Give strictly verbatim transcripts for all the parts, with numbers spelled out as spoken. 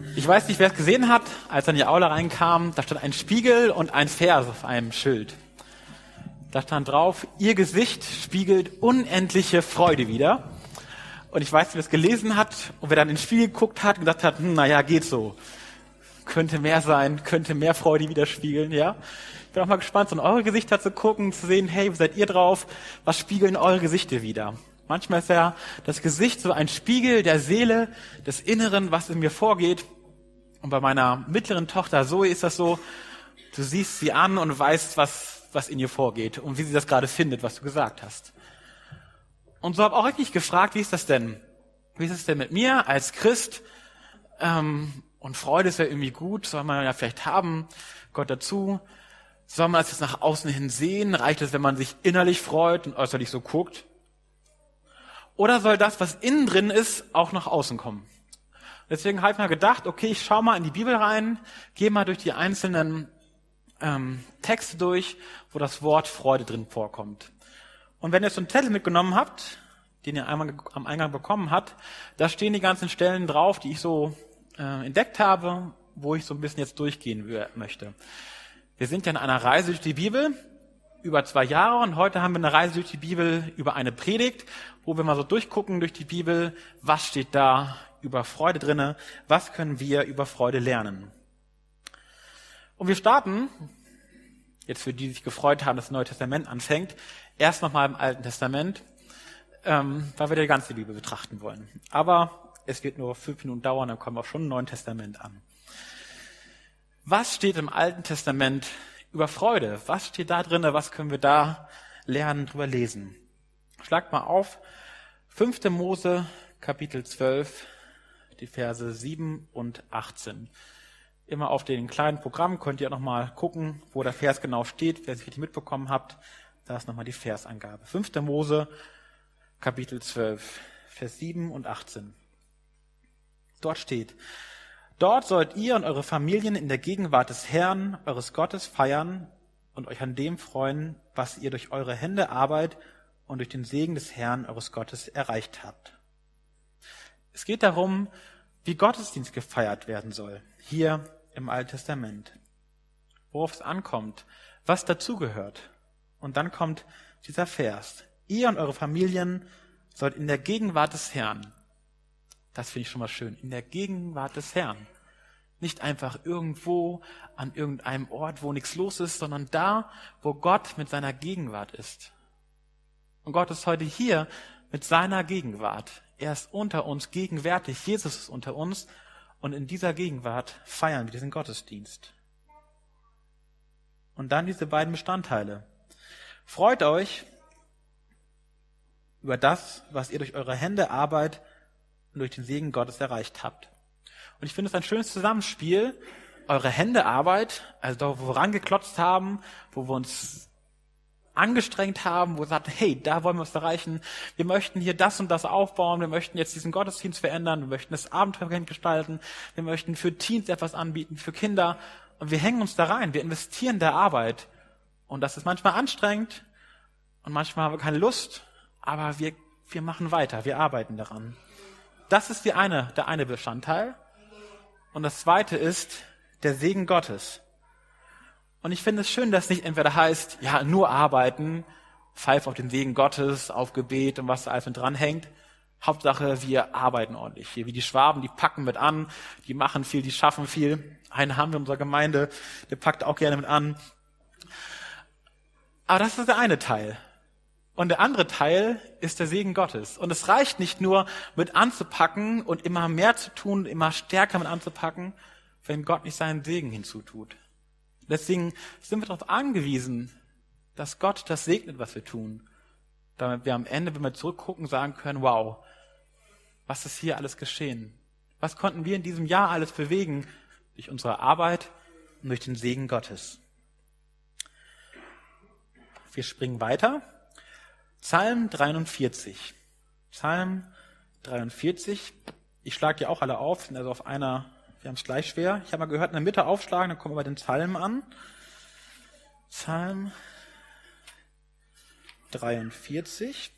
Ich weiß nicht, wer es gesehen hat, als er in die Aula reinkam, da stand ein Spiegel und ein Vers auf einem Schild. Da stand drauf, ihr Gesicht spiegelt unendliche Freude wider. Und ich weiß, wer das gelesen hat und wer dann ins Spiegel geguckt hat und gesagt hat, hm, naja, geht so. Könnte mehr sein, könnte mehr Freude widerspiegeln, ja. Ich bin auch mal gespannt, so in eure Gesichter zu gucken, zu sehen, hey, wie seid ihr drauf? Was spiegeln eure Gesichter wider? Manchmal ist ja das Gesicht so ein Spiegel der Seele, des Inneren, was in mir vorgeht. Und bei meiner mittleren Tochter Zoe ist das so, du siehst sie an und weißt, was, was in ihr vorgeht und wie sie das gerade findet, was du gesagt hast. Und so habe auch ich mich gefragt, wie ist das denn? Wie ist es denn mit mir als Christ? Ähm, und Freude ist ja irgendwie gut, soll man ja vielleicht haben, Gott dazu. Soll man das jetzt nach außen hin sehen? Reicht es, wenn man sich innerlich freut und äußerlich so guckt? Oder soll das, was innen drin ist, auch nach außen kommen? Deswegen habe ich mal gedacht, okay, ich schaue mal in die Bibel rein, gehe mal durch die einzelnen ähm, Texte durch, wo das Wort Freude drin vorkommt. Und wenn ihr so einen Zettel mitgenommen habt, den ihr einmal am Eingang bekommen habt, da stehen die ganzen Stellen drauf, die ich so äh, entdeckt habe, wo ich so ein bisschen jetzt durchgehen w- möchte. Wir sind ja in einer Reise durch die Bibel, über zwei Jahre, und heute haben wir eine Reise durch die Bibel über eine Predigt, wo wir mal so durchgucken durch die Bibel, was steht da über Freude drinne, was können wir über Freude lernen. Und wir starten, jetzt für die, die sich gefreut haben, dass das Neue Testament anfängt, erst nochmal im Alten Testament, ähm, weil wir die ganze Bibel betrachten wollen. Aber es wird nur fünf Minuten dauern, dann kommen wir auch schon im Neuen Testament an. Was steht im Alten Testament über Freude? Was steht da drin? Was können wir da lernen, drüber lesen? Schlagt mal auf, fünfte Mose, Kapitel zwölf, die Verse sieben und achtzehn. Immer auf den kleinen Programm könnt ihr auch nochmal gucken, wo der Vers genau steht, wer es richtig mitbekommen habt. Da ist nochmal die Versangabe. fünfte Mose, Kapitel zwölf, Vers sieben und achtzehn. Dort steht: Dort sollt ihr und eure Familien in der Gegenwart des Herrn, eures Gottes, feiern und euch an dem freuen, was ihr durch eure Hände Arbeit und durch den Segen des Herrn, eures Gottes, erreicht habt. Es geht darum, wie Gottesdienst gefeiert werden soll, hier im Alten Testament. Worauf es ankommt, was dazugehört. Und dann kommt dieser Vers: Ihr und eure Familien sollt in der Gegenwart des Herrn. Das finde ich schon mal schön. In der Gegenwart des Herrn. Nicht einfach irgendwo an irgendeinem Ort, wo nichts los ist, sondern da, wo Gott mit seiner Gegenwart ist. Und Gott ist heute hier mit seiner Gegenwart. Er ist unter uns gegenwärtig. Jesus ist unter uns. Und in dieser Gegenwart feiern wir diesen Gottesdienst. Und dann diese beiden Bestandteile. Freut euch über das, was ihr durch eure Hände Arbeit und durch den Segen Gottes erreicht habt. Und ich finde es ein schönes Zusammenspiel, eure Hände Arbeit, also da, wo wir rangeklotzt haben, wo wir uns angestrengt haben, wo wir sagten, hey, da wollen wir was erreichen, wir möchten hier das und das aufbauen, wir möchten jetzt diesen Gottesdienst verändern, wir möchten das Abenteuerkind gestalten, wir möchten für Teens etwas anbieten, für Kinder, und wir hängen uns da rein, wir investieren da Arbeit. Und das ist manchmal anstrengend und manchmal haben wir keine Lust, aber wir, wir machen weiter, wir arbeiten daran. Das ist die eine, der eine Bestandteil. Und das zweite ist der Segen Gottes. Und ich finde es schön, dass nicht entweder heißt, ja, nur arbeiten, pfeif auf den Segen Gottes, auf Gebet und was da alles mit dran hängt. Hauptsache, wir arbeiten ordentlich. Hier wie die Schwaben, die packen mit an, die machen viel, die schaffen viel. Einen haben wir in unserer Gemeinde, der packt auch gerne mit an. Aber das ist der eine Teil. Und der andere Teil ist der Segen Gottes. Und es reicht nicht nur, mit anzupacken und immer mehr zu tun, immer stärker mit anzupacken, wenn Gott nicht seinen Segen hinzutut. Deswegen sind wir darauf angewiesen, dass Gott das segnet, was wir tun. Damit wir am Ende, wenn wir zurückgucken, sagen können, wow, was ist hier alles geschehen? Was konnten wir in diesem Jahr alles bewegen? Durch unsere Arbeit und durch den Segen Gottes. Wir springen weiter. Psalm dreiundvierzig. Psalm dreiundvierzig. Ich schlage die auch alle auf, sind also auf einer, wir haben es gleich schwer. Ich habe mal gehört, in der Mitte aufschlagen, dann kommen wir bei den Psalmen an. Psalm dreiundvierzig,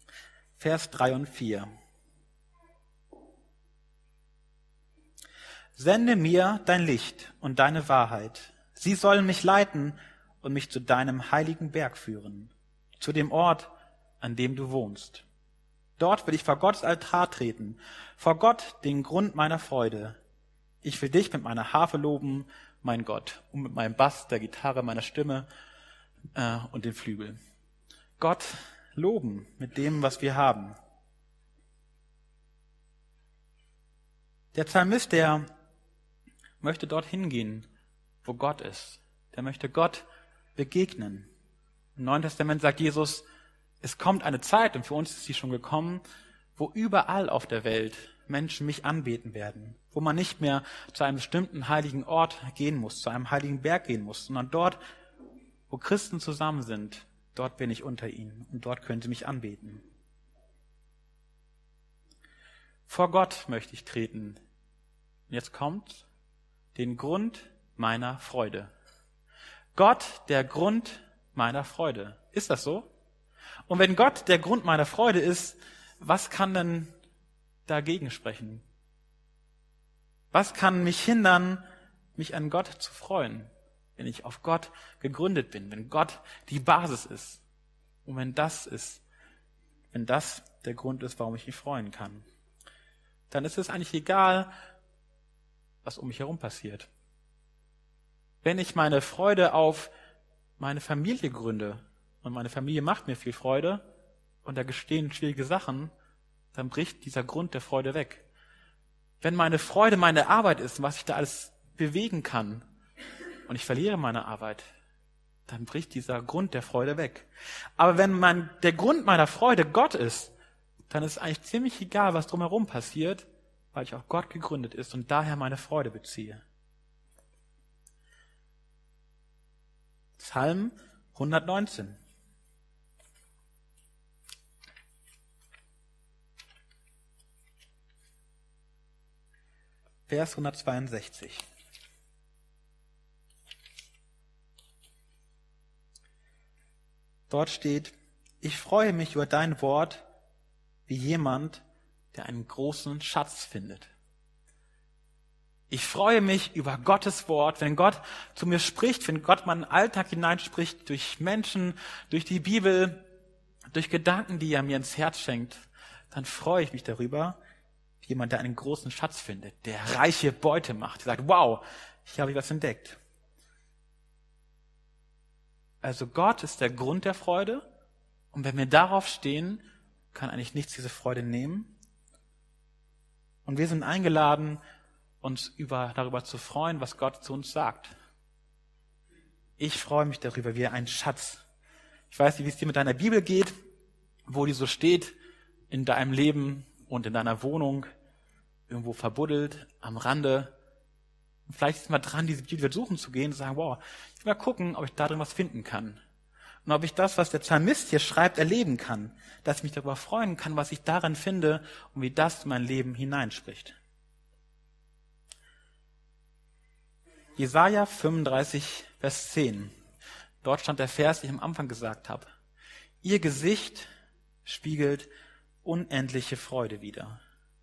Vers drei und vier. Sende mir dein Licht und deine Wahrheit. Sie sollen mich leiten und mich zu deinem heiligen Berg führen, zu dem Ort, an dem du wohnst. Dort will ich vor Gottes Altar treten, vor Gott, den Grund meiner Freude. Ich will dich mit meiner Harfe loben, mein Gott, und mit meinem Bass, der Gitarre, meiner Stimme äh, und den Flügeln. Gott loben mit dem, was wir haben. Der Psalmist, der möchte dorthin gehen, wo Gott ist. Der möchte Gott begegnen. Im Neuen Testament sagt Jesus, es kommt eine Zeit, und für uns ist sie schon gekommen, wo überall auf der Welt Menschen mich anbeten werden, wo man nicht mehr zu einem bestimmten heiligen Ort gehen muss, zu einem heiligen Berg gehen muss, sondern dort, wo Christen zusammen sind, dort bin ich unter ihnen und dort können sie mich anbeten. Vor Gott möchte ich treten. Und jetzt kommt den Grund meiner Freude. Gott, der Grund meiner Freude. Ist das so? Und wenn Gott der Grund meiner Freude ist, was kann denn dagegen sprechen? Was kann mich hindern, mich an Gott zu freuen, wenn ich auf Gott gegründet bin, wenn Gott die Basis ist und wenn das ist, wenn das der Grund ist, warum ich mich freuen kann, dann ist es eigentlich egal, was um mich herum passiert. Wenn ich meine Freude auf meine Familie gründe und meine Familie macht mir viel Freude und da geschehen schwierige Sachen, dann bricht dieser Grund der Freude weg. Wenn meine Freude meine Arbeit ist, was ich da alles bewegen kann und ich verliere meine Arbeit, dann bricht dieser Grund der Freude weg. Aber wenn mein, der Grund meiner Freude Gott ist, dann ist eigentlich ziemlich egal, was drumherum passiert, weil ich auf Gott gegründet ist und daher meine Freude beziehe. Psalm hundertneunzehn. Vers hundertzweiundsechzig. Dort steht, ich freue mich über dein Wort, wie jemand, der einen großen Schatz findet. Ich freue mich über Gottes Wort, wenn Gott zu mir spricht, wenn Gott meinen Alltag hineinspricht, durch Menschen, durch die Bibel, durch Gedanken, die er mir ins Herz schenkt, dann freue ich mich darüber, wie jemand, der einen großen Schatz findet, der reiche Beute macht, der sagt, wow, ich habe was entdeckt. Also Gott ist der Grund der Freude und wenn wir darauf stehen, kann eigentlich nichts diese Freude nehmen. Und wir sind eingeladen, uns über, darüber zu freuen, was Gott zu uns sagt. Ich freue mich darüber, wie ein Schatz. Ich weiß nicht, wie es dir mit deiner Bibel geht, wo die so steht, in deinem Leben und in deiner Wohnung, irgendwo verbuddelt, am Rande. Und vielleicht ist mal dran, diese Bibel suchen zu gehen und zu sagen, wow, ich will mal gucken, ob ich da drin was finden kann. Und ob ich das, was der Psalmist hier schreibt, erleben kann. Dass ich mich darüber freuen kann, was ich darin finde und wie das in mein Leben hineinspricht. Jesaja fünfunddreißig, Vers zehn. Dort stand der Vers, den ich am Anfang gesagt habe. Ihr Gesicht spiegelt unendliche Freude wider.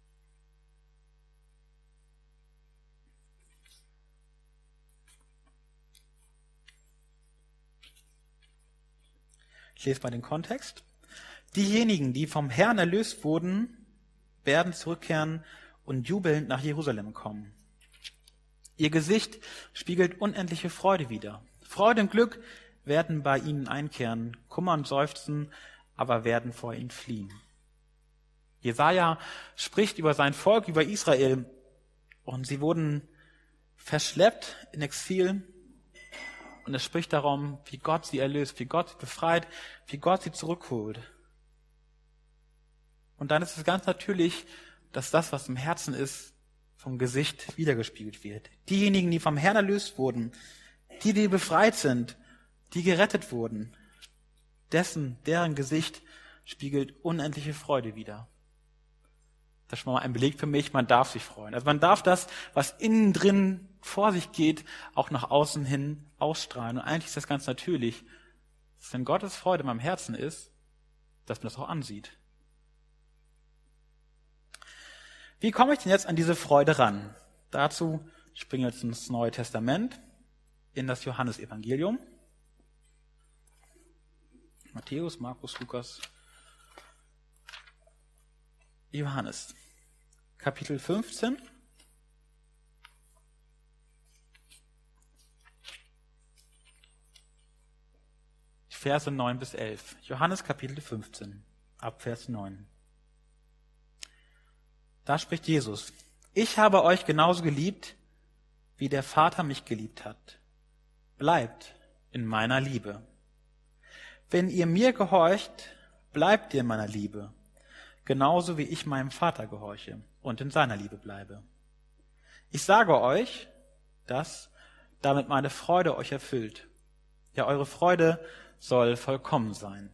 Ich lese mal den Kontext. Diejenigen, die vom Herrn erlöst wurden, werden zurückkehren und jubelnd nach Jerusalem kommen. Ihr Gesicht spiegelt unendliche Freude wider. Freude und Glück werden bei ihnen einkehren, Kummer und Seufzen aber werden vor ihnen fliehen. Jesaja spricht über sein Volk, über Israel, und sie wurden verschleppt in Exil. Und es spricht darum, wie Gott sie erlöst, wie Gott sie befreit, wie Gott sie zurückholt. Und dann ist es ganz natürlich, dass das, was im Herzen ist, vom Gesicht wiedergespiegelt wird. Diejenigen, die vom Herrn erlöst wurden, die, die befreit sind, die gerettet wurden, dessen, deren Gesicht spiegelt unendliche Freude wider. Das ist schon mal ein Beleg für mich, man darf sich freuen. Also man darf das, was innen drin vor sich geht, auch nach außen hin ausstrahlen. Und eigentlich ist das ganz natürlich, dass wenn Gottes Freude in meinem Herzen ist, dass man das auch ansieht. Wie komme ich denn jetzt an diese Freude ran? Dazu springen wir jetzt ins Neue Testament, in das Johannesevangelium. Matthäus, Markus, Lukas, Johannes, Kapitel fünfzehn. Verse neun bis elf. Johannes Kapitel fünfzehn, ab Vers neun. Da spricht Jesus: Ich habe euch genauso geliebt, wie der Vater mich geliebt hat. Bleibt in meiner Liebe. Wenn ihr mir gehorcht, bleibt ihr in meiner Liebe, genauso wie ich meinem Vater gehorche und in seiner Liebe bleibe. Ich sage euch das, damit meine Freude euch erfüllt. Ja, eure Freude soll vollkommen sein.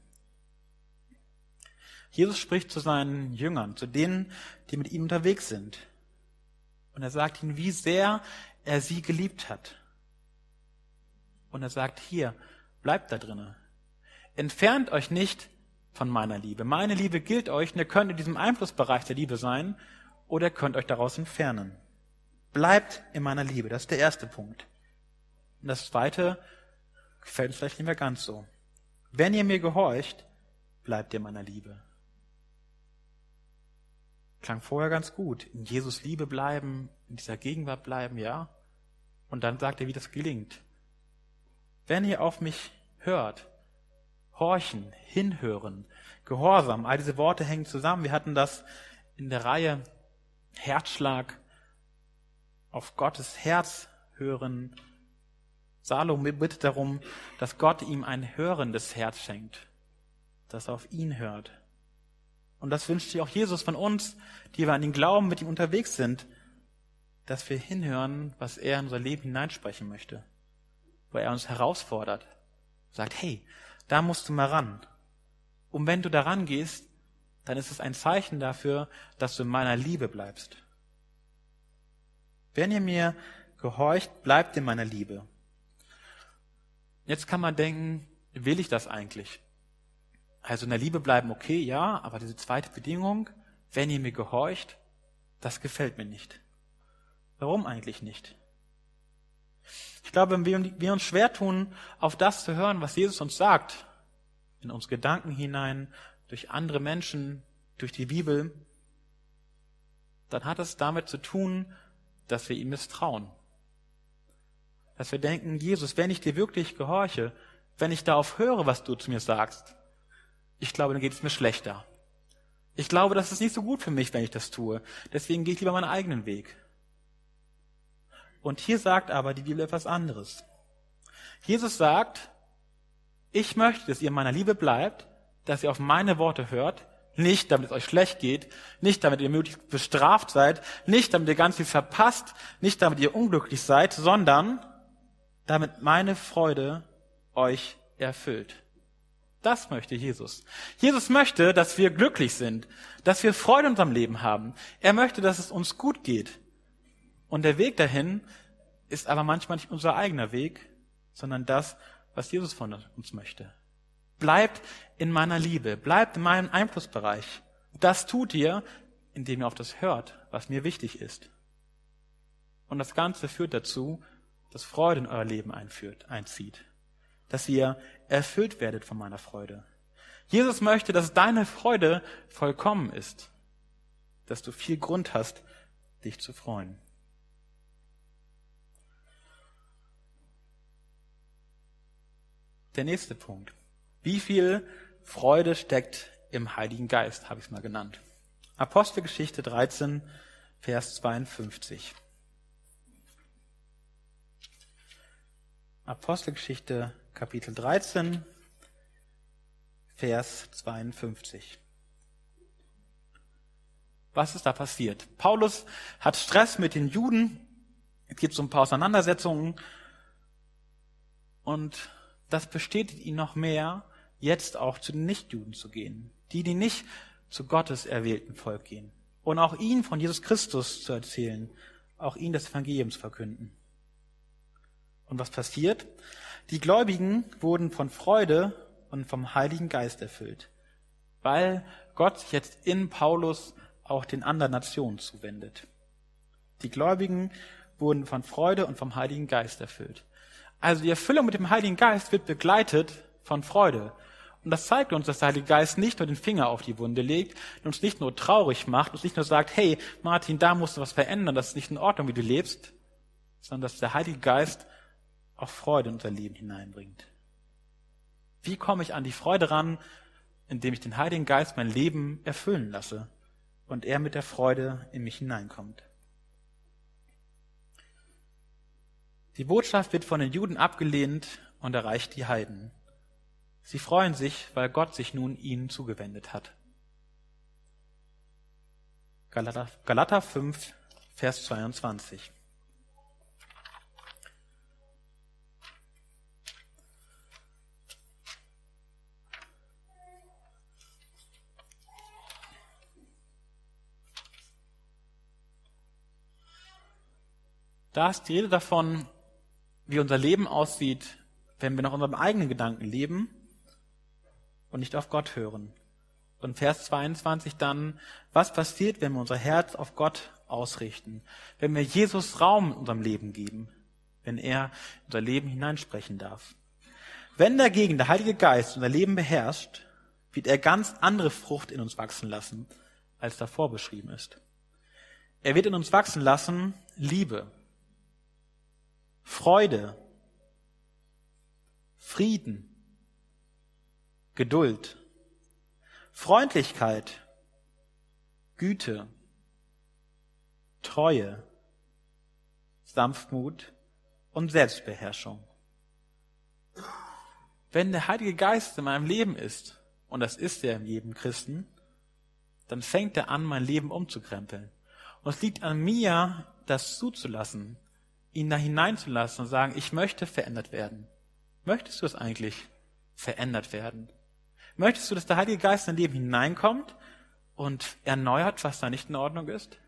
Jesus spricht zu seinen Jüngern, zu denen, die mit ihm unterwegs sind. Und er sagt ihnen, wie sehr er sie geliebt hat. Und er sagt, hier, bleibt da drinnen. Entfernt euch nicht von meiner Liebe. Meine Liebe gilt euch und ihr könnt in diesem Einflussbereich der Liebe sein oder ihr könnt euch daraus entfernen. Bleibt in meiner Liebe, das ist der erste Punkt. Und das zweite gefällt uns vielleicht nicht mehr ganz so. Wenn ihr mir gehorcht, bleibt ihr in meiner Liebe. Klang vorher ganz gut. In Jesus Liebe bleiben, in dieser Gegenwart bleiben, ja. Und dann sagt er, wie das gelingt. Wenn ihr auf mich hört, horchen, hinhören, Gehorsam, all diese Worte hängen zusammen. Wir hatten das in der Reihe Herzschlag, auf Gottes Herz hören. Salomo bittet darum, dass Gott ihm ein hörendes Herz schenkt, das auf ihn hört. Und das wünscht sich auch Jesus von uns, die wir an ihn glauben, mit ihm unterwegs sind, dass wir hinhören, was er in unser Leben hineinsprechen möchte, wo er uns herausfordert, sagt, hey, da musst du mal ran. Und wenn du da rangehst, dann ist es ein Zeichen dafür, dass du in meiner Liebe bleibst. Wenn ihr mir gehorcht, bleibt in meiner Liebe. Jetzt kann man denken, will ich das eigentlich? Also in der Liebe bleiben, okay, ja, aber diese zweite Bedingung, wenn ihr mir gehorcht, das gefällt mir nicht. Warum eigentlich nicht? Ich glaube, wenn wir uns schwer tun, auf das zu hören, was Jesus uns sagt, in uns Gedanken hinein, durch andere Menschen, durch die Bibel, dann hat es damit zu tun, dass wir ihm misstrauen. Dass wir denken, Jesus, wenn ich dir wirklich gehorche, wenn ich darauf höre, was du zu mir sagst, ich glaube, dann geht es mir schlechter. Ich glaube, das ist nicht so gut für mich, wenn ich das tue. Deswegen gehe ich lieber meinen eigenen Weg. Und hier sagt aber die Bibel etwas anderes. Jesus sagt, ich möchte, dass ihr in meiner Liebe bleibt, dass ihr auf meine Worte hört, nicht damit es euch schlecht geht, nicht damit ihr möglichst bestraft seid, nicht damit ihr ganz viel verpasst, nicht damit ihr unglücklich seid, sondern damit meine Freude euch erfüllt. Das möchte Jesus. Jesus möchte, dass wir glücklich sind, dass wir Freude in unserem Leben haben. Er möchte, dass es uns gut geht. Und der Weg dahin ist aber manchmal nicht unser eigener Weg, sondern das, was Jesus von uns möchte. Bleibt in meiner Liebe, bleibt in meinem Einflussbereich. Das tut ihr, indem ihr auf das hört, was mir wichtig ist. Und das Ganze führt dazu, dass Freude in euer Leben einführt, einzieht. Dass ihr erfüllt werdet von meiner Freude. Jesus möchte, dass deine Freude vollkommen ist. Dass du viel Grund hast, dich zu freuen. Der nächste Punkt. Wie viel Freude steckt im Heiligen Geist, habe ich es mal genannt. Apostelgeschichte dreizehn, Vers zweiundfünfzig. Apostelgeschichte Kapitel dreizehn, Vers zweiundfünfzig. Was ist da passiert? Paulus hat Stress mit den Juden. Es gibt so ein paar Auseinandersetzungen. Und das bestätigt ihn noch mehr, jetzt auch zu den Nichtjuden zu gehen. Die, die nicht zu Gottes erwählten Volk gehen. Und auch ihnen von Jesus Christus zu erzählen. Auch ihnen das Evangelium zu verkünden. Und was passiert? Die Gläubigen wurden von Freude und vom Heiligen Geist erfüllt, weil Gott sich jetzt in Paulus auch den anderen Nationen zuwendet. Die Gläubigen wurden von Freude und vom Heiligen Geist erfüllt. Also die Erfüllung mit dem Heiligen Geist wird begleitet von Freude. Und das zeigt uns, dass der Heilige Geist nicht nur den Finger auf die Wunde legt, uns nicht nur traurig macht, uns nicht nur sagt, hey Martin, da musst du was verändern, das ist nicht in Ordnung, wie du lebst, sondern dass der Heilige Geist auch Freude in unser Leben hineinbringt. Wie komme ich an die Freude ran, indem ich den Heiligen Geist mein Leben erfüllen lasse und er mit der Freude in mich hineinkommt? Die Botschaft wird von den Juden abgelehnt und erreicht die Heiden. Sie freuen sich, weil Gott sich nun ihnen zugewendet hat. Galater, Galater fünf, Vers zweiundzwanzig. Da ist die Rede davon, wie unser Leben aussieht, wenn wir nach unserem eigenen Gedanken leben und nicht auf Gott hören. Und Vers zweiundzwanzig dann, was passiert, wenn wir unser Herz auf Gott ausrichten, wenn wir Jesus Raum in unserem Leben geben, wenn er in unser Leben hineinsprechen darf. Wenn dagegen der Heilige Geist unser Leben beherrscht, wird er ganz andere Frucht in uns wachsen lassen, als davor beschrieben ist. Er wird in uns wachsen lassen Liebe, Freude, Frieden, Geduld, Freundlichkeit, Güte, Treue, Sanftmut und Selbstbeherrschung. Wenn der Heilige Geist in meinem Leben ist, und das ist er in jedem Christen, dann fängt er an, mein Leben umzukrempeln. Und es liegt an mir, das zuzulassen, ihn da hineinzulassen und sagen, ich möchte verändert werden. Möchtest du es eigentlich verändert werden? Möchtest du, dass der Heilige Geist in dein Leben hineinkommt und erneuert, was da nicht in Ordnung ist?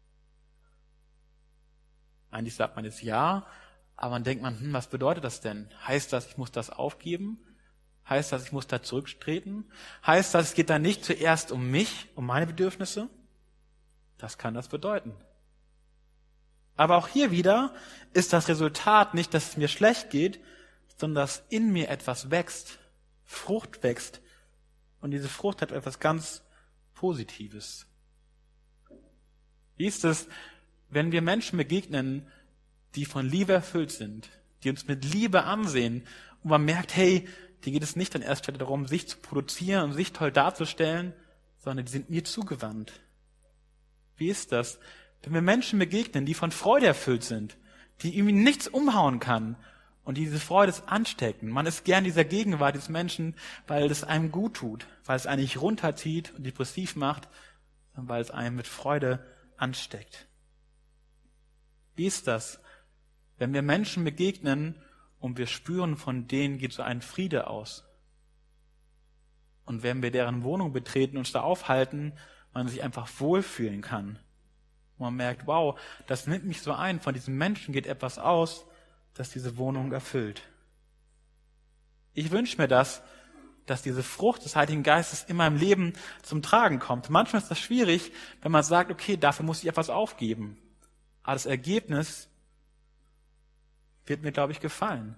Eigentlich sagt man jetzt ja, aber dann denkt man, hm, was bedeutet das denn? Heißt das, ich muss das aufgeben? Heißt das, ich muss da zurücktreten? Heißt das, es geht dann nicht zuerst um mich, um meine Bedürfnisse? Das kann das bedeuten. Aber auch hier wieder ist das Resultat nicht, dass es mir schlecht geht, sondern dass in mir etwas wächst, Frucht wächst. Und diese Frucht hat etwas ganz Positives. Wie ist es, wenn wir Menschen begegnen, die von Liebe erfüllt sind, die uns mit Liebe ansehen und man merkt, hey, die geht es nicht an erster Stelle darum, sich zu produzieren und sich toll darzustellen, sondern die sind mir zugewandt. Wie ist das, wenn wir Menschen begegnen, die von Freude erfüllt sind, die irgendwie nichts umhauen kann und diese Freude anstecken? Man ist gern dieser Gegenwart des Menschen, weil es einem gut tut, weil es einen nicht runterzieht und depressiv macht, sondern weil es einen mit Freude ansteckt. Wie ist das, wenn wir Menschen begegnen und wir spüren, von denen geht so ein Friede aus? Und wenn wir deren Wohnung betreten und uns da aufhalten, man sich einfach wohlfühlen kann. Und man merkt, wow, das nimmt mich so ein, von diesem Menschen geht etwas aus, das diese Wohnung erfüllt. Ich wünsche mir das, dass diese Frucht des Heiligen Geistes in meinem Leben zum Tragen kommt. Manchmal ist das schwierig, wenn man sagt, okay, dafür muss ich etwas aufgeben. Aber das Ergebnis wird mir, glaube ich, gefallen.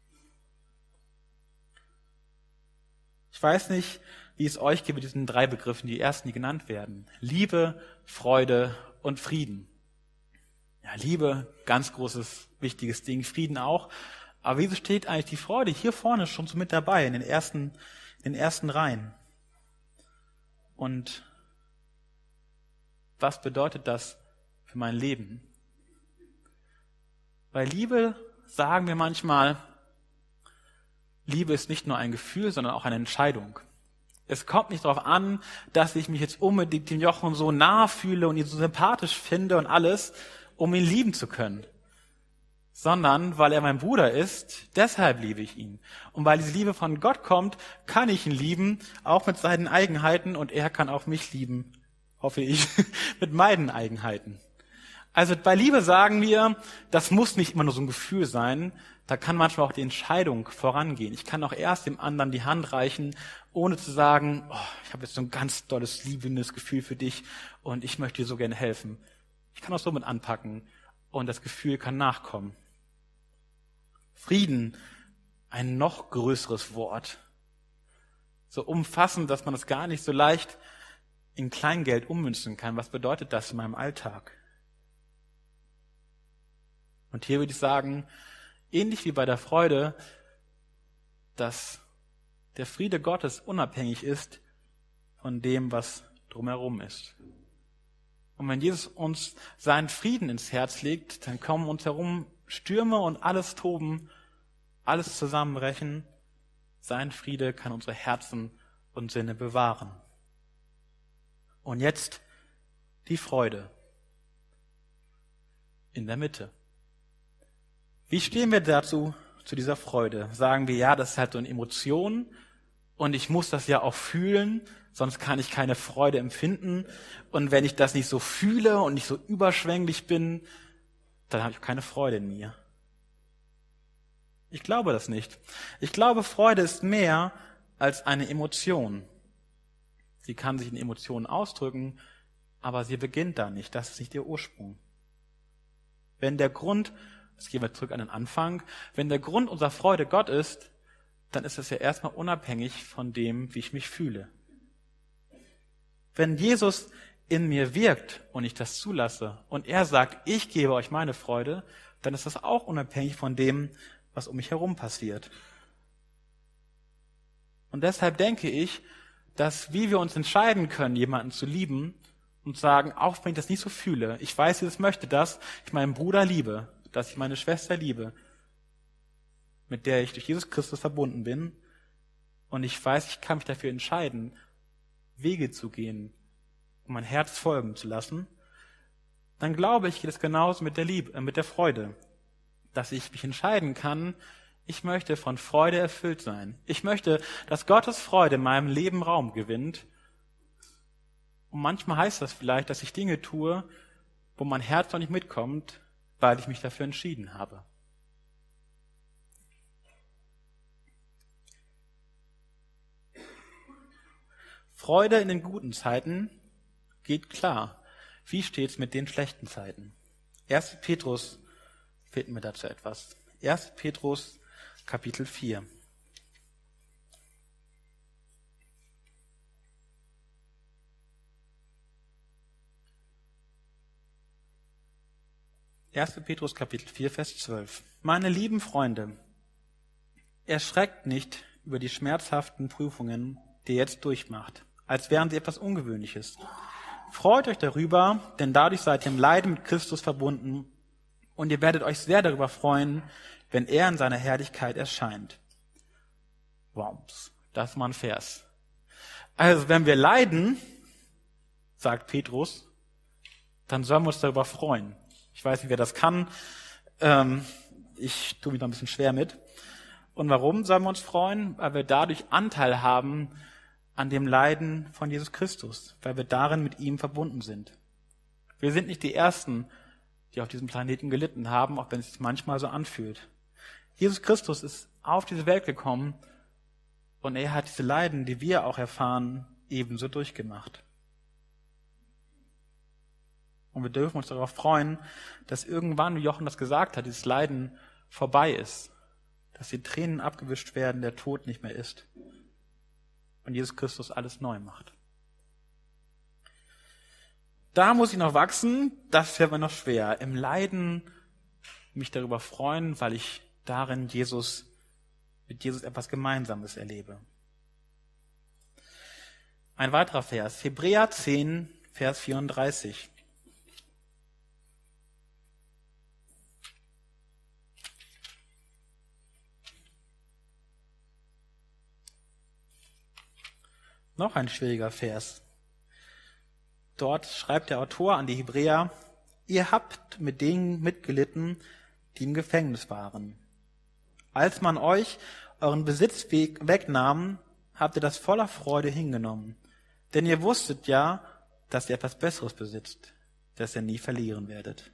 Ich weiß nicht, wie es euch geht mit diesen drei Begriffen, die ersten, die genannt werden. Liebe, Freude und Frieden. Ja, Liebe, ganz großes, wichtiges Ding, Frieden auch. Aber wieso steht eigentlich die Freude hier vorne schon so mit dabei, in den ersten, in den ersten Reihen? Und was bedeutet das für mein Leben? Bei Liebe sagen wir manchmal, Liebe ist nicht nur ein Gefühl, sondern auch eine Entscheidung. Es kommt nicht darauf an, dass ich mich jetzt unbedingt dem Jochen so nah fühle und ihn so sympathisch finde und alles, um ihn lieben zu können. Sondern, weil er mein Bruder ist, deshalb liebe ich ihn. Und weil diese Liebe von Gott kommt, kann ich ihn lieben, auch mit seinen Eigenheiten, und er kann auch mich lieben, hoffe ich, mit meinen Eigenheiten. Also bei Liebe sagen wir, das muss nicht immer nur so ein Gefühl sein, da kann manchmal auch die Entscheidung vorangehen. Ich kann auch erst dem anderen die Hand reichen, ohne zu sagen, oh, ich habe jetzt so ein ganz tolles, liebendes Gefühl für dich und ich möchte dir so gerne helfen. Ich kann auch so mit anpacken und das Gefühl kann nachkommen. Frieden, ein noch größeres Wort. So umfassend, dass man es gar nicht so leicht in Kleingeld ummünzen kann. Was bedeutet das in meinem Alltag? Und hier würde ich sagen, ähnlich wie bei der Freude, dass der Friede Gottes unabhängig ist von dem, was drumherum ist. Und wenn Jesus uns seinen Frieden ins Herz legt, dann kommen uns herum Stürme und alles toben, alles zusammenbrechen. Sein Friede kann unsere Herzen und Sinne bewahren. Und jetzt die Freude in der Mitte. Wie stehen wir dazu, zu dieser Freude? Sagen wir, ja, das ist halt so eine Emotion und ich muss das ja auch fühlen, sonst kann ich keine Freude empfinden. Und wenn ich das nicht so fühle und nicht so überschwänglich bin, dann habe ich keine Freude in mir. Ich glaube das nicht. Ich glaube, Freude ist mehr als eine Emotion. Sie kann sich in Emotionen ausdrücken, aber sie beginnt da nicht. Das ist nicht ihr Ursprung. Wenn der Grund, jetzt gehen wir zurück an den Anfang, wenn der Grund unserer Freude Gott ist, dann ist es ja erstmal unabhängig von dem, wie ich mich fühle. Wenn Jesus in mir wirkt und ich das zulasse und er sagt, ich gebe euch meine Freude, dann ist das auch unabhängig von dem, was um mich herum passiert. Und deshalb denke ich, dass wie wir uns entscheiden können, jemanden zu lieben und sagen, auch wenn ich das nicht so fühle, ich weiß, Jesus möchte das, ich meinen Bruder liebe, dass ich meine Schwester liebe, mit der ich durch Jesus Christus verbunden bin und ich weiß, ich kann mich dafür entscheiden, Wege zu gehen, um mein Herz folgen zu lassen, dann glaube ich, geht es genauso mit der Liebe, äh, mit der Freude, dass ich mich entscheiden kann, ich möchte von Freude erfüllt sein. Ich möchte, dass Gottes Freude in meinem Leben Raum gewinnt. Und manchmal heißt das vielleicht, dass ich Dinge tue, wo mein Herz noch nicht mitkommt, weil ich mich dafür entschieden habe. Freude in den guten Zeiten geht klar. Wie steht's mit den schlechten Zeiten? erster Petrus finden wir dazu etwas. erster Petrus Kapitel vier. erster Petrus Kapitel vier, Vers zwölf. Meine lieben Freunde, erschreckt nicht über die schmerzhaften Prüfungen, die ihr jetzt durchmacht, als wären sie etwas Ungewöhnliches. Freut euch darüber, denn dadurch seid ihr im Leiden mit Christus verbunden und ihr werdet euch sehr darüber freuen, wenn er in seiner Herrlichkeit erscheint. Wow, das ist mal ein Vers. Also wenn wir leiden, sagt Petrus, dann sollen wir uns darüber freuen. Ich weiß nicht, wer das kann. Ähm, ich tue mich noch ein bisschen schwer mit. Und warum sollen wir uns freuen? Weil wir dadurch Anteil haben an dem Leiden von Jesus Christus, weil wir darin mit ihm verbunden sind. Wir sind nicht die Ersten, die auf diesem Planeten gelitten haben, auch wenn es sich manchmal so anfühlt. Jesus Christus ist auf diese Welt gekommen und er hat diese Leiden, die wir auch erfahren, ebenso durchgemacht. Und wir dürfen uns darauf freuen, dass irgendwann, wie Jochen das gesagt hat, dieses Leiden vorbei ist, dass die Tränen abgewischt werden, der Tod nicht mehr ist und Jesus Christus alles neu macht. Da muss ich noch wachsen, das fällt mir noch schwer. Im Leiden mich darüber freuen, weil ich darin Jesus, mit Jesus etwas Gemeinsames erlebe. Ein weiterer Vers, Hebräer zehn, Vers vierunddreißig. Noch ein schwieriger Vers. Dort schreibt der Autor an die Hebräer, ihr habt mit denen mitgelitten, die im Gefängnis waren. Als man euch euren Besitz wegnahm, habt ihr das voller Freude hingenommen. Denn ihr wusstet ja, dass ihr etwas Besseres besitzt, das ihr nie verlieren werdet.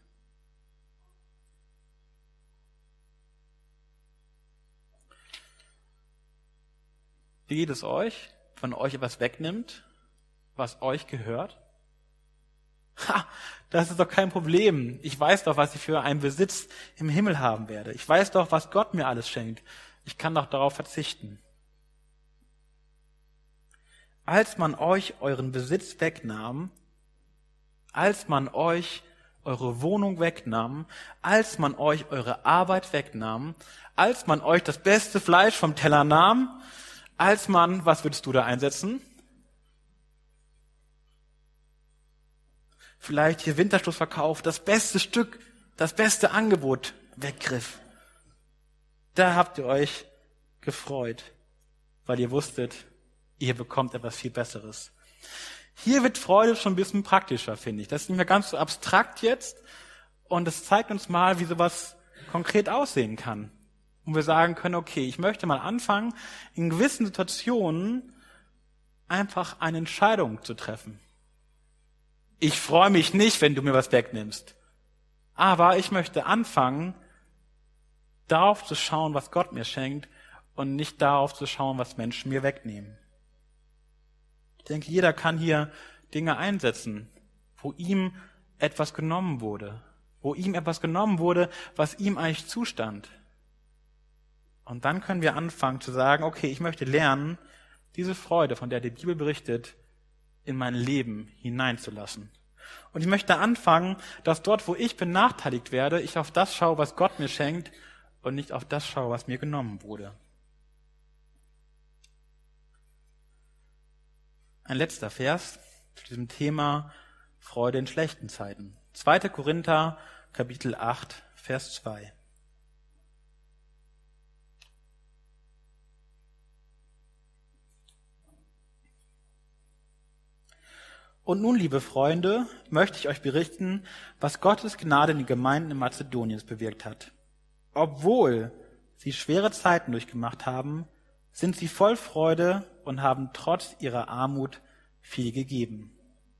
Wie geht es euch, wenn euch etwas wegnimmt, was euch gehört? Ha, das ist doch kein Problem. Ich weiß doch, was ich für einen Besitz im Himmel haben werde. Ich weiß doch, was Gott mir alles schenkt. Ich kann doch darauf verzichten. Als man euch euren Besitz wegnahm, als man euch eure Wohnung wegnahm, als man euch eure Arbeit wegnahm, als man euch das beste Fleisch vom Teller nahm, als man, was würdest du da einsetzen? Vielleicht hier Winterschlussverkauf, das beste Stück, das beste Angebot weggriff. Da habt ihr euch gefreut, weil ihr wusstet, ihr bekommt etwas viel Besseres. Hier wird Freude schon ein bisschen praktischer, finde ich. Das ist nicht mehr ganz so abstrakt jetzt. Und es zeigt uns mal, wie sowas konkret aussehen kann. Und wir sagen können, okay, ich möchte mal anfangen, in gewissen Situationen einfach eine Entscheidung zu treffen. Ich freue mich nicht, wenn du mir was wegnimmst. Aber ich möchte anfangen, darauf zu schauen, was Gott mir schenkt und nicht darauf zu schauen, was Menschen mir wegnehmen. Ich denke, jeder kann hier Dinge einsetzen, wo ihm etwas genommen wurde, wo ihm etwas genommen wurde, was ihm eigentlich zustand. Und dann können wir anfangen zu sagen, okay, ich möchte lernen, diese Freude, von der die Bibel berichtet, in mein Leben hineinzulassen. Und ich möchte anfangen, dass dort, wo ich benachteiligt werde, ich auf das schaue, was Gott mir schenkt und nicht auf das schaue, was mir genommen wurde. Ein letzter Vers zu diesem Thema Freude in schlechten Zeiten. zweiter Korinther, Kapitel acht, Vers zwei. Und nun, liebe Freunde, möchte ich euch berichten, was Gottes Gnade in den Gemeinden in Mazedonien bewirkt hat. Obwohl sie schwere Zeiten durchgemacht haben, sind sie voll Freude und haben trotz ihrer Armut viel gegeben.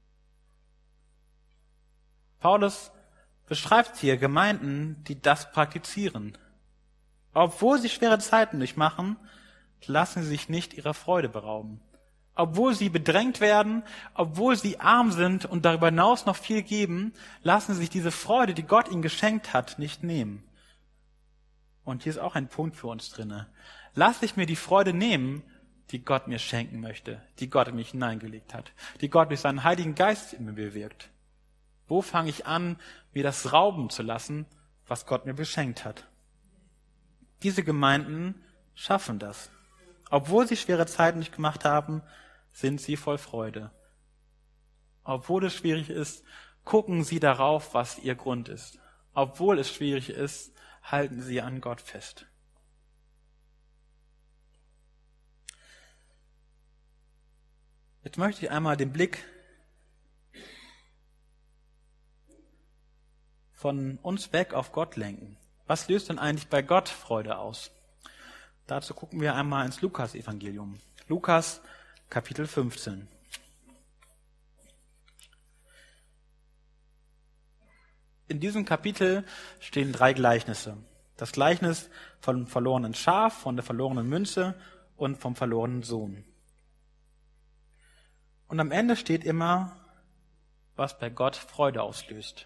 Paulus beschreibt hier Gemeinden, die das praktizieren. Obwohl sie schwere Zeiten durchmachen, lassen sie sich nicht ihrer Freude berauben. Obwohl sie bedrängt werden, obwohl sie arm sind und darüber hinaus noch viel geben, lassen sie sich diese Freude, die Gott ihnen geschenkt hat, nicht nehmen. Und hier ist auch ein Punkt für uns drinne. Lass ich mir die Freude nehmen, die Gott mir schenken möchte, die Gott in mich hineingelegt hat, die Gott durch seinen Heiligen Geist in mir bewirkt. Wo fange ich an, mir das rauben zu lassen, was Gott mir beschenkt hat? Diese Gemeinden schaffen das. Obwohl sie schwere Zeiten nicht gemacht haben, sind sie voll Freude. Obwohl es schwierig ist, gucken sie darauf, was ihr Grund ist. Obwohl es schwierig ist, halten sie an Gott fest. Jetzt möchte ich einmal den Blick von uns weg auf Gott lenken. Was löst denn eigentlich bei Gott Freude aus? Dazu gucken wir einmal ins Lukas-Evangelium. Lukas, Kapitel fünfzehn. In diesem Kapitel stehen drei Gleichnisse. Das Gleichnis vom verlorenen Schaf, von der verlorenen Münze und vom verlorenen Sohn. Und am Ende steht immer, was bei Gott Freude auslöst.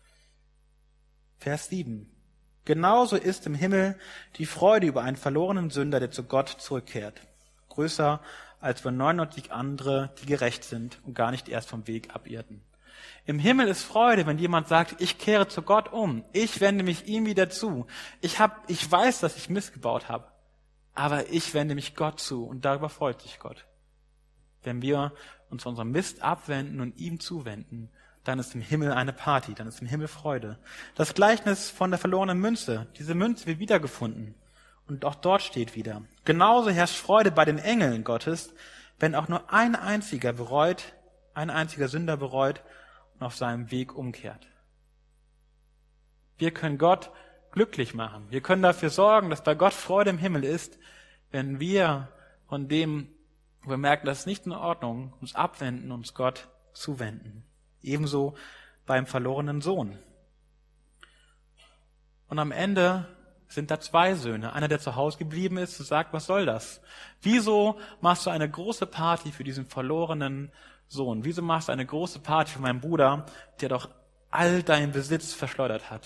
Vers sieben. Genauso ist im Himmel die Freude über einen verlorenen Sünder, der zu Gott zurückkehrt, größer als für neunundneunzig andere, die gerecht sind und gar nicht erst vom Weg abirrten. Im Himmel ist Freude, wenn jemand sagt, ich kehre zu Gott um, ich wende mich ihm wieder zu. Ich hab, ich weiß, dass ich Mist gebaut habe, aber ich wende mich Gott zu und darüber freut sich Gott. Wenn wir uns von unserem Mist abwenden und ihm zuwenden, dann ist im Himmel eine Party, dann ist im Himmel Freude. Das Gleichnis von der verlorenen Münze, diese Münze wird wiedergefunden und auch dort steht wieder. Genauso herrscht Freude bei den Engeln Gottes, wenn auch nur ein einziger bereut, ein einziger Sünder bereut und auf seinem Weg umkehrt. Wir können Gott glücklich machen. Wir können dafür sorgen, dass bei Gott Freude im Himmel ist, wenn wir von dem, wo wir merken, das ist nicht in Ordnung, uns abwenden, uns Gott zuwenden. Ebenso beim verlorenen Sohn. Und am Ende sind da zwei Söhne. Einer, der zu Hause geblieben ist und sagt, was soll das? Wieso machst du eine große Party für diesen verlorenen Sohn, wieso machst du eine große Party für meinen Bruder, der doch all deinen Besitz verschleudert hat?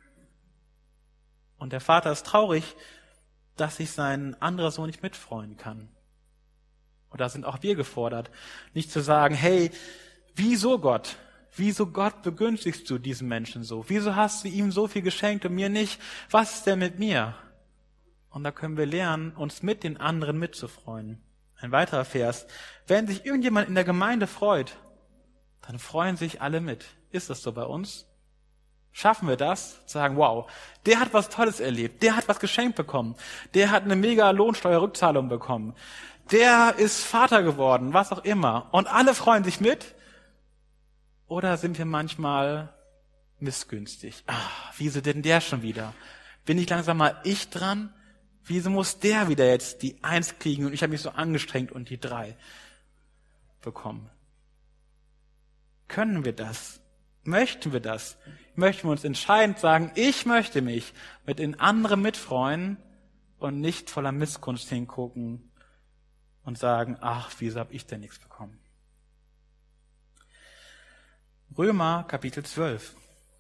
Und der Vater ist traurig, dass sich sein anderer Sohn nicht mitfreuen kann. Und da sind auch wir gefordert, nicht zu sagen, hey, wieso Gott? Wieso Gott begünstigst du diesen Menschen so? Wieso hast du ihm so viel geschenkt und mir nicht? Was ist denn mit mir? Und da können wir lernen, uns mit den anderen mitzufreuen. Ein weiterer Vers. Wenn sich irgendjemand in der Gemeinde freut, dann freuen sich alle mit. Ist das so bei uns? Schaffen wir das? Zu sagen, wow, der hat was Tolles erlebt, der hat was geschenkt bekommen, der hat eine mega Lohnsteuerrückzahlung bekommen, der ist Vater geworden, was auch immer. Und alle freuen sich mit? Oder sind wir manchmal missgünstig? Ah, wieso denn der schon wieder? Bin ich langsam mal ich dran? Wieso muss der wieder jetzt die Eins kriegen und ich habe mich so angestrengt und die Drei bekommen? Können wir das? Möchten wir das? Möchten wir uns entscheidend sagen, ich möchte mich mit den anderen mitfreuen und nicht voller Missgunst hingucken und sagen, ach, wieso habe ich denn nichts bekommen? Römer Kapitel zwölf.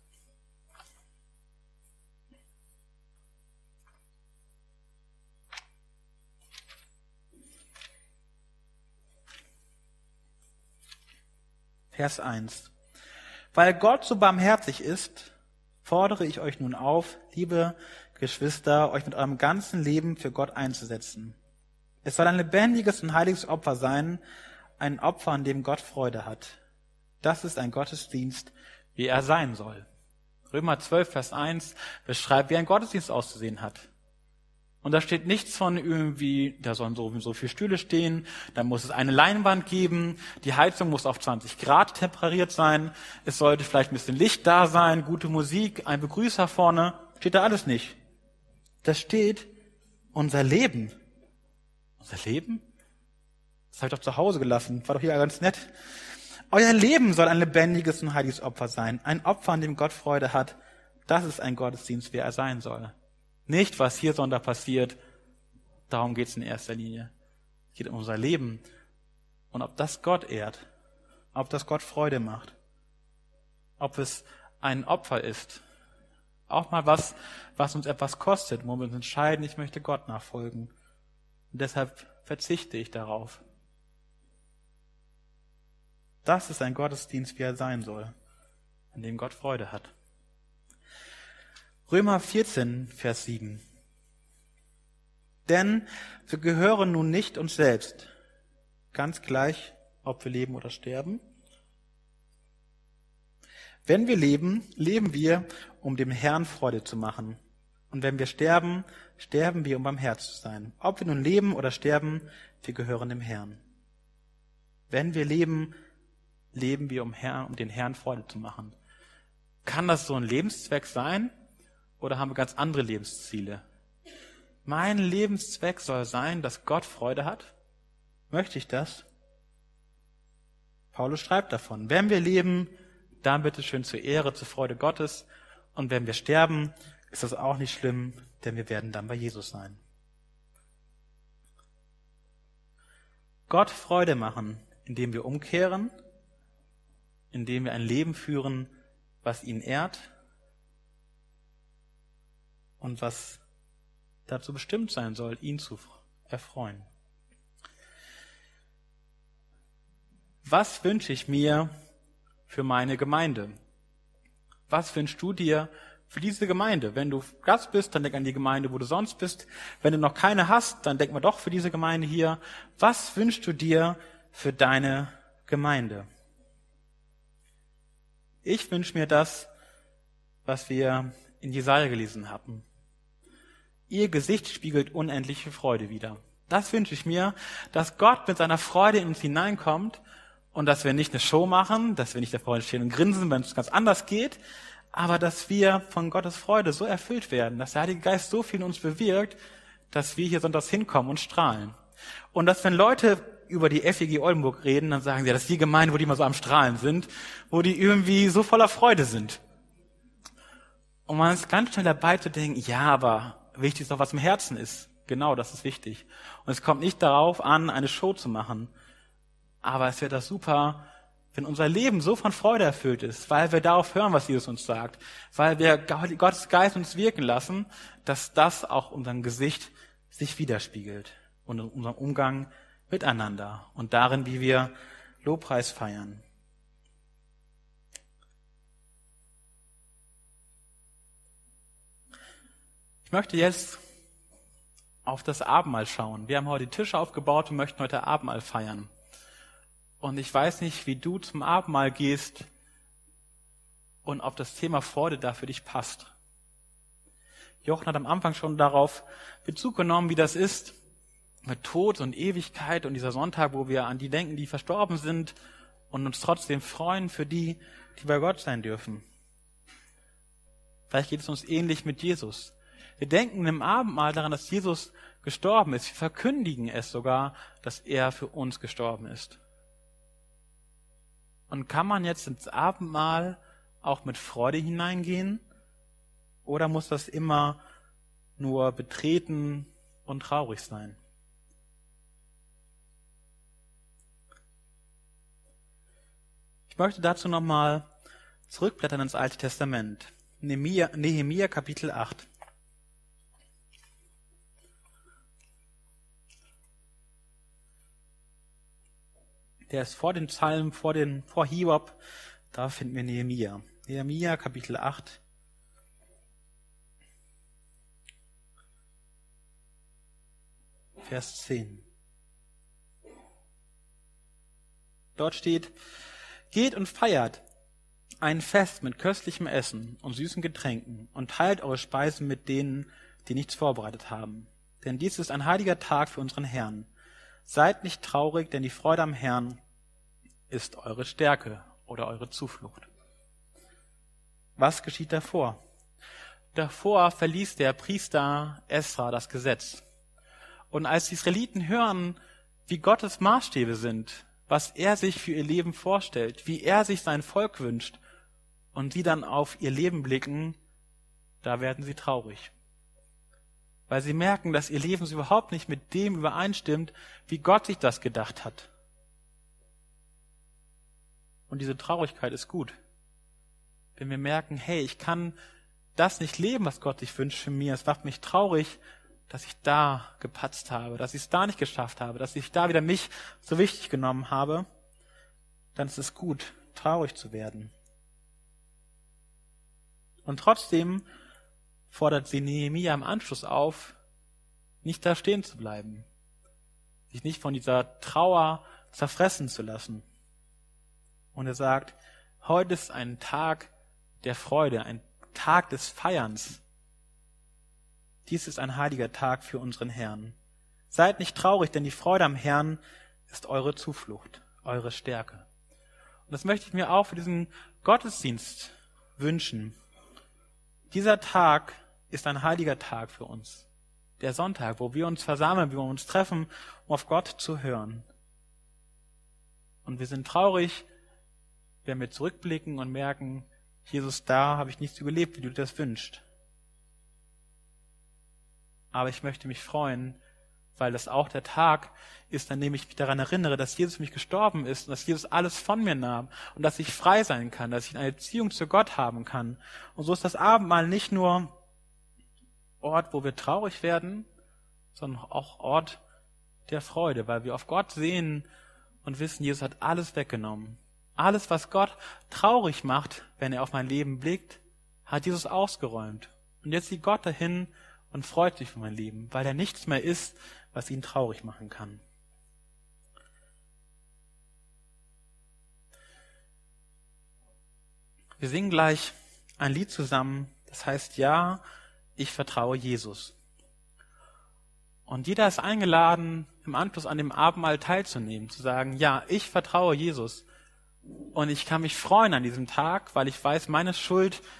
Vers eins. Weil Gott so barmherzig ist, fordere ich euch nun auf, liebe Geschwister, euch mit eurem ganzen Leben für Gott einzusetzen. Es soll ein lebendiges und heiliges Opfer sein, ein Opfer, an dem Gott Freude hat. Das ist ein Gottesdienst, wie er sein soll. Römer zwölf, Vers eins beschreibt, wie ein Gottesdienst auszusehen hat. Und da steht nichts von irgendwie, da sollen so, so viele Stühle stehen, da muss es eine Leinwand geben, die Heizung muss auf zwanzig Grad temperiert sein, es sollte vielleicht ein bisschen Licht da sein, gute Musik, ein Begrüßer vorne, steht da alles nicht. Da steht unser Leben. Unser Leben? Das habe ich doch zu Hause gelassen, war doch hier ganz nett. Euer Leben soll ein lebendiges und heiliges Opfer sein, ein Opfer, an dem Gott Freude hat. Das ist ein Gottesdienst, wie er sein soll. Nicht, was hier Sonntag passiert, darum geht es in erster Linie. Es geht um unser Leben und ob das Gott ehrt, ob das Gott Freude macht, ob es ein Opfer ist. Auch mal was, was uns etwas kostet, wo wir uns entscheiden, ich möchte Gott nachfolgen. Und deshalb verzichte ich darauf. Das ist ein Gottesdienst, wie er sein soll, an dem Gott Freude hat. Römer vierzehn, Vers sieben. Denn wir gehören nun nicht uns selbst, ganz gleich, ob wir leben oder sterben. Wenn wir leben, leben wir, um dem Herrn Freude zu machen. Und wenn wir sterben, sterben wir, um beim Herrn zu sein. Ob wir nun leben oder sterben, wir gehören dem Herrn. Wenn wir leben, leben wir, um, Herr, um den Herrn Freude zu machen. Kann das so ein Lebenszweck sein? Oder haben wir ganz andere Lebensziele? Mein Lebenszweck soll sein, dass Gott Freude hat. Möchte ich das? Paulus schreibt davon. Wenn wir leben, dann bitte schön zur Ehre, zur Freude Gottes. Und wenn wir sterben, ist das auch nicht schlimm, denn wir werden dann bei Jesus sein. Gott Freude machen, indem wir umkehren, indem wir ein Leben führen, was ihn ehrt und was dazu bestimmt sein soll, ihn zu erfreuen. Was wünsche ich mir für meine Gemeinde? Was wünschst du dir für diese Gemeinde? Wenn du Gast bist, dann denk an die Gemeinde, wo du sonst bist. Wenn du noch keine hast, dann denk mal doch für diese Gemeinde hier. Was wünschst du dir für deine Gemeinde? Ich wünsche mir das, was wir in Jesaja gelesen haben. Ihr Gesicht spiegelt unendliche Freude wider. Das wünsche ich mir, dass Gott mit seiner Freude in uns hineinkommt und dass wir nicht eine Show machen, dass wir nicht da vorne stehen und grinsen, wenn es ganz anders geht, aber dass wir von Gottes Freude so erfüllt werden, dass der Heilige Geist so viel in uns bewirkt, dass wir hier sonntags hinkommen und strahlen. Und dass, wenn Leute über die F E G Oldenburg reden, dann sagen sie, ja, das ist die Gemeinde, wo die immer so am Strahlen sind, wo die irgendwie so voller Freude sind. Und man ist ganz schnell dabei zu denken, ja, aber wichtig ist doch, was im Herzen ist. Genau, das ist wichtig. Und es kommt nicht darauf an, eine Show zu machen. Aber es wäre das super, wenn unser Leben so von Freude erfüllt ist, weil wir darauf hören, was Jesus uns sagt, weil wir Gottes Geist uns wirken lassen, dass das auch unserem Gesicht sich widerspiegelt und in unserem Umgang miteinander und darin, wie wir Lobpreis feiern. Ich möchte jetzt auf das Abendmahl schauen. Wir haben heute die Tische aufgebaut und möchten heute Abendmahl feiern. Und ich weiß nicht, wie du zum Abendmahl gehst und ob das Thema Freude da für dich passt. Jochen hat am Anfang schon darauf Bezug genommen, wie das ist mit Tod und Ewigkeit und dieser Sonntag, wo wir an die denken, die verstorben sind und uns trotzdem freuen für die, die bei Gott sein dürfen. Vielleicht geht es uns ähnlich mit Jesus. Wir denken im Abendmahl daran, dass Jesus gestorben ist. Wir verkündigen es sogar, dass er für uns gestorben ist. Und kann man jetzt ins Abendmahl auch mit Freude hineingehen? Oder muss das immer nur betreten und traurig sein? Ich möchte dazu nochmal zurückblättern ins Alte Testament. Nehemia, Nehemia Kapitel acht. Der ist vor den Psalmen, vor, den, vor Hiob, da finden wir Nehemia. Nehemia Kapitel acht. Vers zehn. Dort steht: Geht und feiert ein Fest mit köstlichem Essen und süßen Getränken und teilt eure Speisen mit denen, die nichts vorbereitet haben. Denn dies ist ein heiliger Tag für unseren Herrn. Seid nicht traurig, denn die Freude am Herrn ist eure Stärke oder eure Zuflucht. Was geschieht davor? Davor verließ der Priester Esra das Gesetz. Und als die Israeliten hören, wie Gottes Maßstäbe sind, was er sich für ihr Leben vorstellt, wie er sich sein Volk wünscht, und sie dann auf ihr Leben blicken, da werden sie traurig. Weil sie merken, dass ihr Leben überhaupt nicht mit dem übereinstimmt, wie Gott sich das gedacht hat. Und diese Traurigkeit ist gut. Wenn wir merken, hey, ich kann das nicht leben, was Gott sich wünscht für mich. Es macht mich traurig, dass ich da gepatzt habe, dass ich es da nicht geschafft habe, dass ich da wieder mich so wichtig genommen habe. Dann ist es gut, traurig zu werden. Und trotzdem fordert sie Nehemia im Anschluss auf, nicht da stehen zu bleiben, sich nicht von dieser Trauer zerfressen zu lassen. Und er sagt, heute ist ein Tag der Freude, ein Tag des Feierns. Dies ist ein heiliger Tag für unseren Herrn. Seid nicht traurig, denn die Freude am Herrn ist eure Zuflucht, eure Stärke. Und das möchte ich mir auch für diesen Gottesdienst wünschen. Dieser Tag ist ein heiliger Tag für uns. Der Sonntag, wo wir uns versammeln, wo wir uns treffen, um auf Gott zu hören. Und wir sind traurig, wenn wir zurückblicken und merken, Jesus, da habe ich nichts überlebt, wie du das wünschst. Aber ich möchte mich freuen, weil das auch der Tag ist, an dem ich mich daran erinnere, dass Jesus für mich gestorben ist und dass Jesus alles von mir nahm und dass ich frei sein kann, dass ich eine Beziehung zu Gott haben kann. Und so ist das Abendmahl nicht nur Ort, wo wir traurig werden, sondern auch Ort der Freude, weil wir auf Gott sehen und wissen, Jesus hat alles weggenommen. Alles, was Gott traurig macht, wenn er auf mein Leben blickt, hat Jesus ausgeräumt. Und jetzt sieht Gott dahin und freut sich für mein Leben, weil er nichts mehr ist, was ihn traurig machen kann. Wir singen gleich ein Lied zusammen, das heißt, ja, ich vertraue Jesus. Und jeder ist eingeladen, im Anschluss an dem Abendmahl teilzunehmen, zu sagen, ja, ich vertraue Jesus. Und ich kann mich freuen an diesem Tag, weil ich weiß, meine Schuld